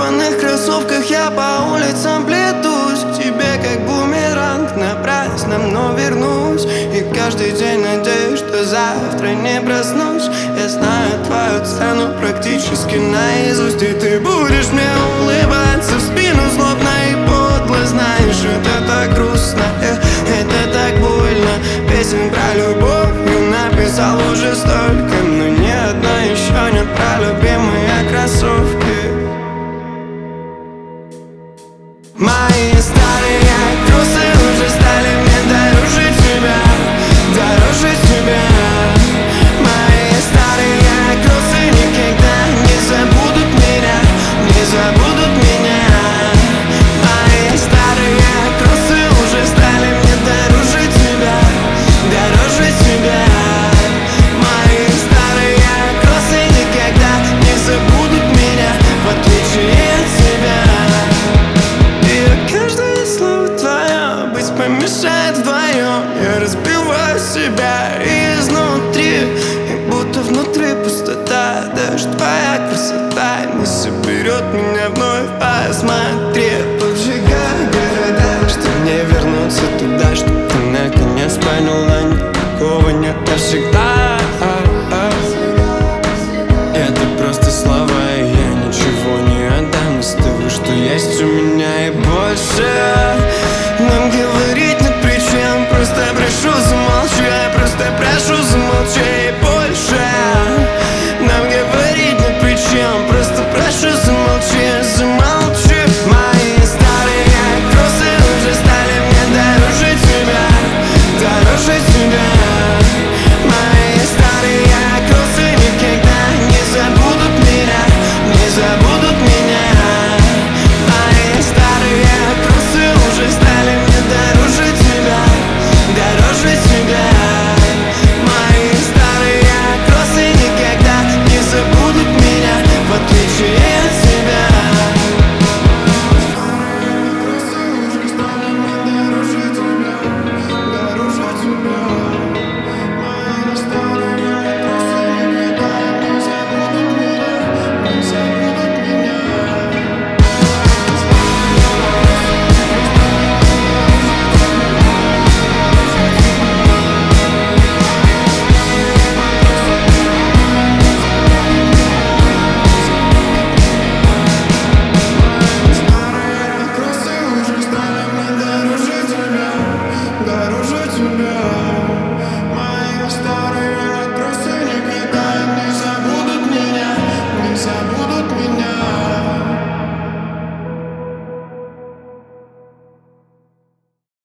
порванных кроссовках я по улицам плетусь к тебе как бумеранг, напрасно, но вернусь. И каждый день надеюсь, что завтра не проснусь. Я знаю твою цену практически наизусть, и ты будешь мне улыбаться в спину злобно и подло. Знаешь, это так грустно, это так больно. Песен про любовь я написал уже столько, но ни одна еще не про любимые кроссовки. Мои старые кроссы уже стали мне дороже тебя, дороже тебя. Мои старые кроссы никогда не забудут меня, не забудут меня. Мои старые кроссы уже стали мне дороже тебя, дороже тебя. Мои старые кроссы никогда не забудут меня, в отличие от тебя. Помешает вдвоем, я разбиваю себя изнутри, и будто внутри пустота. Даже твоя красота не соберет меня вновь. Посмотри, поджигаю города, что мне вернуться туда, что ты наконец поняла, никакого нет навсегда.